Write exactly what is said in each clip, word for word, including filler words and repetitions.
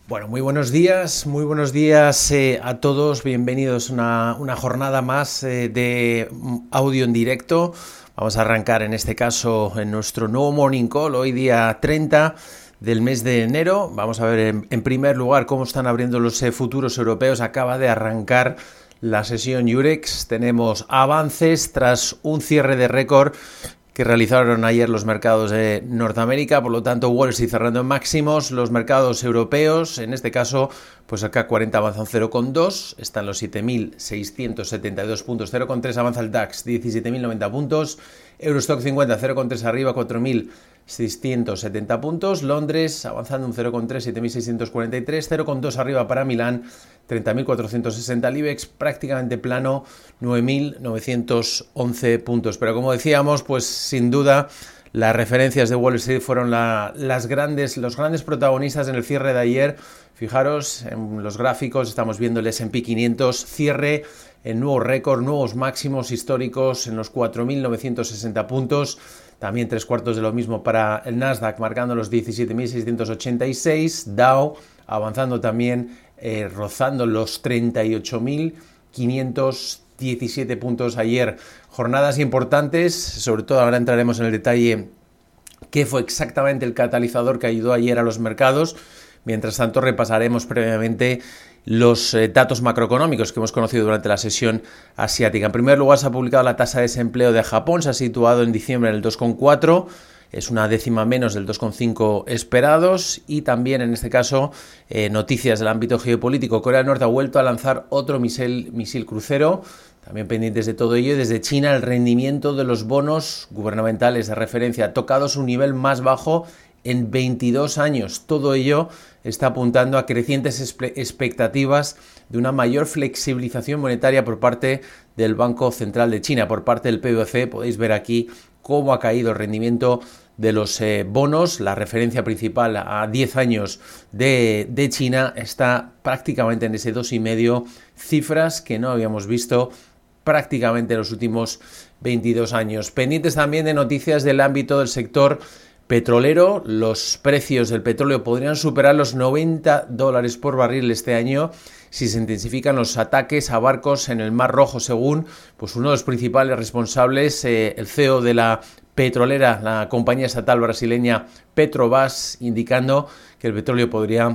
Bueno, muy buenos días, muy buenos días eh, a todos, bienvenidos a una, una jornada más eh, de audio en directo. Vamos a arrancar en este caso en nuestro nuevo Morning Call, hoy día treinta del mes de enero. Vamos a ver en, en primer lugar cómo están abriendo los eh, futuros europeos. Acaba de arrancar la sesión Eurex, tenemos avances tras un cierre de récord que realizaron ayer los mercados de Norteamérica, por lo tanto Wall Street cerrando en máximos, los mercados europeos, en este caso, pues acá cuarenta avanza un cero coma dos, están los siete mil seiscientos setenta y dos puntos, cero coma tres avanza el DAX, diecisiete mil noventa puntos, Eurostock cincuenta, cero coma tres arriba, cuatro mil seiscientos setenta puntos, Londres avanzando un cero coma tres, siete mil seiscientos cuarenta y tres, cero coma dos arriba para Milán, treinta mil cuatrocientos sesenta, el IBEX prácticamente plano, nueve mil novecientos once puntos. Pero como decíamos, pues sin duda las referencias de Wall Street fueron la, las grandes, los grandes protagonistas en el cierre de ayer. Fijaros en los gráficos, estamos viendo el ese and pe quinientos, cierre en nuevo récord, nuevos máximos históricos en los cuatro mil novecientos sesenta puntos. También tres cuartos de lo mismo para el Nasdaq, marcando los diecisiete mil seiscientos ochenta y seis. Dow avanzando también, eh, rozando los treinta y ocho mil quinientos diecisiete puntos ayer. Jornadas importantes, sobre todo ahora entraremos en el detalle qué fue exactamente el catalizador que ayudó ayer a los mercados. Mientras tanto, repasaremos previamente los eh, datos macroeconómicos que hemos conocido durante la sesión asiática. En primer lugar, se ha publicado la tasa de desempleo de Japón, se ha situado en diciembre en el dos coma cuatro, es una décima menos del dos coma cinco esperados, y también en este caso eh, noticias del ámbito geopolítico. Corea del Norte ha vuelto a lanzar otro misil, misil crucero, también pendientes de todo ello. Desde China, el rendimiento de los bonos gubernamentales de referencia ha tocado su nivel más bajo en veintidós años. Todo ello está apuntando a crecientes expectativas de una mayor flexibilización monetaria por parte del Banco Central de China. Por parte del P B O C podéis ver aquí cómo ha caído el rendimiento de los eh, bonos. La referencia principal a diez años de, de China está prácticamente en ese dos coma cinco, cifras que no habíamos visto prácticamente en los últimos veintidós años. Pendientes también de noticias del ámbito del sector petrolero. Los precios del petróleo podrían superar los noventa dólares por barril este año si se intensifican los ataques a barcos en el Mar Rojo, según pues uno de los principales responsables, eh, el C E O de la petrolera, la compañía estatal brasileña Petrobras, indicando que el petróleo podría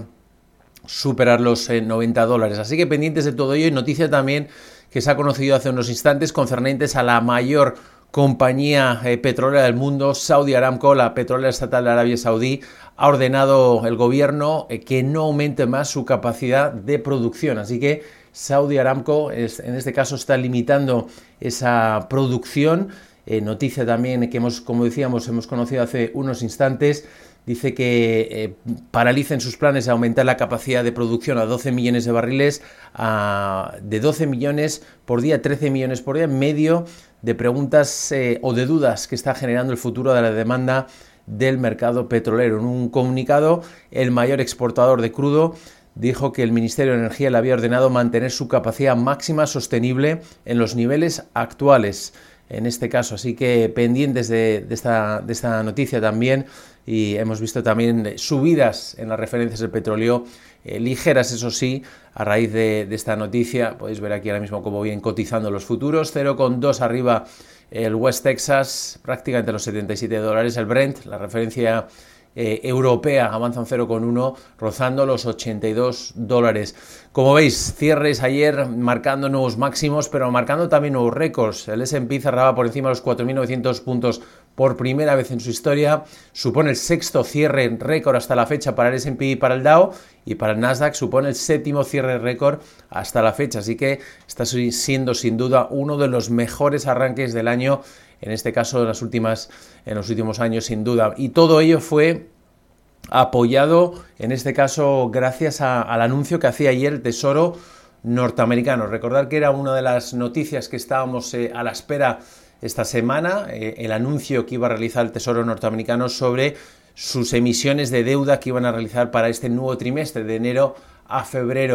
superar los eh, noventa dólares. Así que pendientes de todo ello, y noticia también que se ha conocido hace unos instantes concernentes a la mayor compañía eh, petrolera del mundo, Saudi Aramco. La petrolera estatal de Arabia Saudí ha ordenado el gobierno eh, que no aumente más su capacidad de producción. Así que Saudi Aramco es, en este caso está limitando esa producción. Eh, noticia también que hemos, como decíamos, hemos conocido hace unos instantes. Dice que eh, paralicen sus planes de aumentar la capacidad de producción a doce millones de barriles, a, de doce millones por día, trece millones por día, en medio de preguntas eh, o de dudas que está generando el futuro de la demanda del mercado petrolero. En un comunicado, el mayor exportador de crudo dijo que el Ministerio de Energía le había ordenado mantener su capacidad máxima sostenible en los niveles actuales, en este caso. Así que pendientes de, de, esta, de esta noticia también, y hemos visto también subidas en las referencias del petróleo, eh, ligeras eso sí, a raíz de, de esta noticia. Podéis ver aquí ahora mismo cómo vienen cotizando los futuros, cero coma dos arriba el West Texas, prácticamente los setenta y siete dólares, el Brent, la referencia Eh, europea, avanza un cero coma uno, rozando los ochenta y dos dólares. Como veis, cierres ayer marcando nuevos máximos, pero marcando también nuevos récords. El ese and pe cerraba por encima de los cuatro mil novecientos puntos por primera vez en su historia. Supone el sexto cierre récord hasta la fecha para el ese and pe y para el Dow, y para el Nasdaq supone el séptimo cierre récord hasta la fecha. Así que está siendo sin duda uno de los mejores arranques del año, en este caso en las últimas, en los últimos años, sin duda. Y todo ello fue apoyado, en este caso, gracias a, al anuncio que hacía ayer el Tesoro norteamericano. Recordar que era una de las noticias que estábamos eh, a la espera esta semana, eh, el anuncio que iba a realizar el Tesoro norteamericano sobre sus emisiones de deuda que iban a realizar para este nuevo trimestre, de enero a febrero.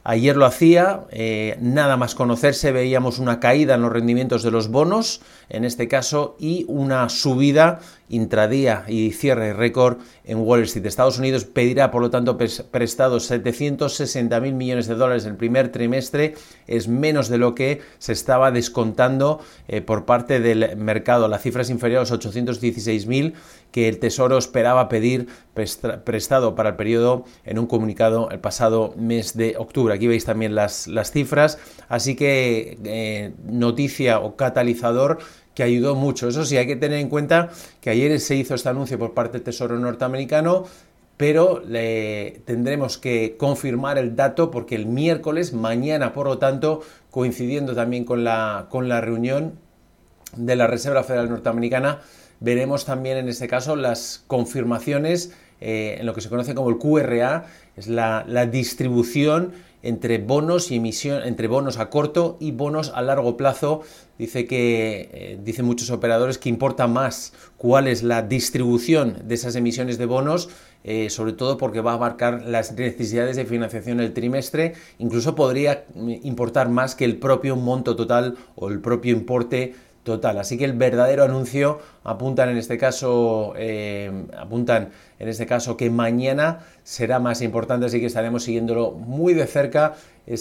Ayer lo hacía, eh, nada más conocerse veíamos una caída en los rendimientos de los bonos, en este caso, y una subida intradía y cierre récord en Wall Street. Estados Unidos pedirá, por lo tanto, prestados setecientos sesenta mil millones de dólares en el primer trimestre, es menos de lo que se estaba descontando eh, por parte del mercado. La cifra es inferior a los ochocientos dieciséis mil que el Tesoro esperaba pedir prestado para el periodo en un comunicado el pasado mes de octubre. Aquí veis también las, las cifras, así que eh, noticia o catalizador que ayudó mucho. Eso sí, hay que tener en cuenta que ayer se hizo este anuncio por parte del Tesoro norteamericano, pero le tendremos que confirmar el dato porque el miércoles, mañana por lo tanto, coincidiendo también con la, con la reunión de la Reserva Federal Norteamericana, veremos también en este caso las confirmaciones eh, en lo que se conoce como el Q R A, es la, la distribución entre bonos y emisión, entre bonos a corto y bonos a largo plazo. Dice que eh, dicen muchos operadores que importa más cuál es la distribución de esas emisiones de bonos, eh, sobre todo porque va a marcar las necesidades de financiación del trimestre. Incluso podría importar más que el propio monto total o el propio importe total. Así que el verdadero anuncio apuntan en este caso eh, apuntan en este caso que mañana será más importante, así que estaremos siguiéndolo muy de cerca,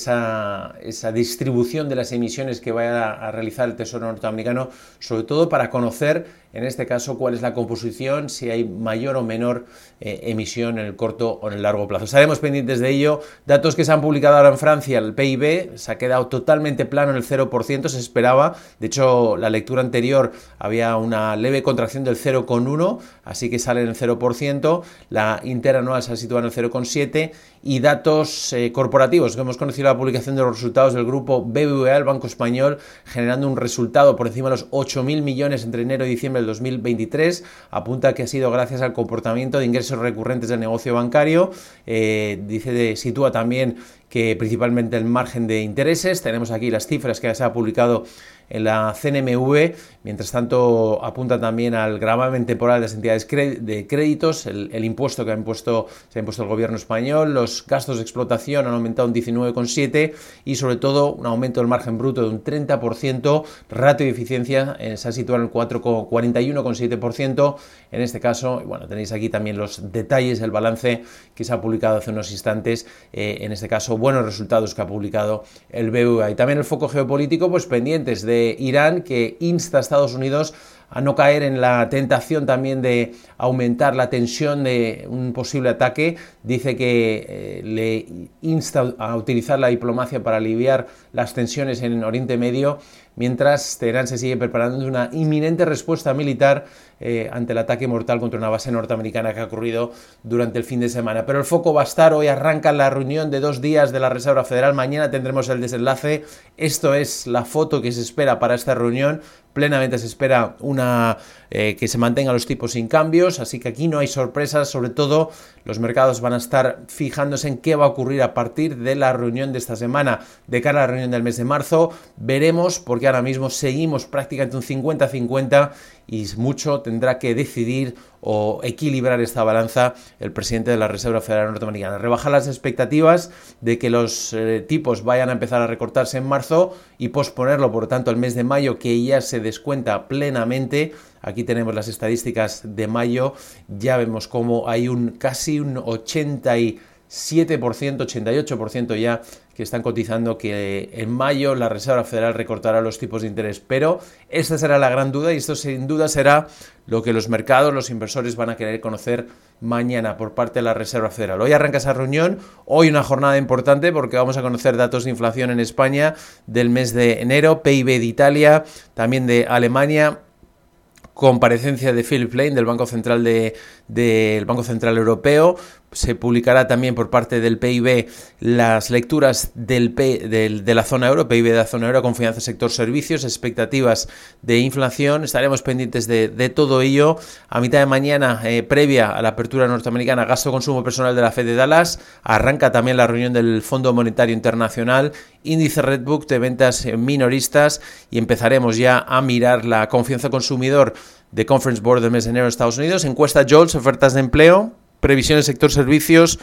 esa, esa distribución de las emisiones que vaya a, a realizar el Tesoro norteamericano, sobre todo para conocer en este caso cuál es la composición, si hay mayor o menor eh, emisión en el corto o en el largo plazo. Estaremos pendientes de ello. Datos que se han publicado ahora en Francia, el P I B se ha quedado totalmente plano en el cero por ciento, se esperaba, de hecho la lectura anterior había una leve contracción del cero coma uno, así que sale en el cero por ciento, la interanual se ha situado en el cero coma siete y datos eh, corporativos, que hemos conocido la publicación de los resultados del grupo B B V A, el Banco Español, generando un resultado por encima de los ocho mil millones entre enero y diciembre del dos mil veintitrés, apunta que ha sido gracias al comportamiento de ingresos recurrentes del negocio bancario, eh, dice de, sitúa también que principalmente el margen de intereses. Tenemos aquí las cifras que se ha publicado en la C N M V, mientras tanto apunta también al gravamen temporal de las entidades de créditos, el, el impuesto que ha impuesto, se ha impuesto el gobierno español, los gastos de explotación han aumentado un diecinueve coma siete y sobre todo un aumento del margen bruto de un treinta por ciento, ratio de eficiencia eh, se ha situado en el cuarenta y uno coma siete por ciento en este caso. Y bueno, tenéis aquí también los detalles del balance que se ha publicado hace unos instantes, eh, en este caso buenos resultados que ha publicado el B B V A. Y también el foco geopolítico, pues pendientes de Irán, que insta a Estados Unidos a no caer en la tentación también de aumentar la tensión de un posible ataque. Dice que eh, le insta a utilizar la diplomacia para aliviar las tensiones en Oriente Medio, mientras Teherán se sigue preparando una inminente respuesta militar eh, ante el ataque mortal contra una base norteamericana que ha ocurrido durante el fin de semana. Pero el foco va a estar, hoy arranca la reunión de dos días de la Reserva Federal, mañana tendremos el desenlace. Esto es la foto que se espera para esta reunión. Plenamente se espera una eh, que se mantengan los tipos sin cambios, así que aquí no hay sorpresas. Sobre todo los mercados van a estar fijándose en qué va a ocurrir a partir de la reunión de esta semana. De cara a la reunión del mes de marzo veremos, porque ahora mismo seguimos prácticamente un cincuenta cincuenta y mucho tendrá que decidir o equilibrar esta balanza el presidente de la Reserva Federal Norteamericana. Rebajar las expectativas de que los eh, tipos vayan a empezar a recortarse en marzo y posponerlo, por lo tanto, al mes de mayo, que ya se descuenta plenamente. Aquí tenemos las estadísticas de mayo, ya vemos cómo hay un casi un ochenta y siete por ciento, ochenta y ocho por ciento ya que están cotizando que en mayo la Reserva Federal recortará los tipos de interés. Pero esta será la gran duda y esto sin duda será lo que los mercados, los inversores van a querer conocer mañana por parte de la Reserva Federal. Hoy arranca esa reunión, hoy una jornada importante porque vamos a conocer datos de inflación en España del mes de enero, P I B de Italia, también de Alemania, comparecencia de Philip Lane del Banco Central de, del Banco Central Europeo. Se publicará también por parte del P I B las lecturas del, P, del de la zona euro, P I B de la zona euro, confianza sector servicios, expectativas de inflación. Estaremos pendientes de, de todo ello. A mitad de mañana, eh, previa a la apertura norteamericana, gasto consumo personal de la Fed de Dallas. Arranca también la reunión del Fondo Monetario Internacional, índice Redbook de ventas minoristas y empezaremos ya a mirar la confianza consumidor de Conference Board del mes de enero en Estados Unidos, encuesta Jolts, ofertas de empleo, previsiones sector servicios,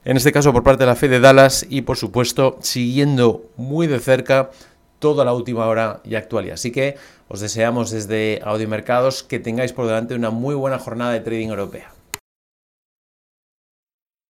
en este caso por parte de la Fed de Dallas y por supuesto siguiendo muy de cerca toda la última hora y actualidad. Así que os deseamos desde Audiomercados que tengáis por delante una muy buena jornada de trading europea.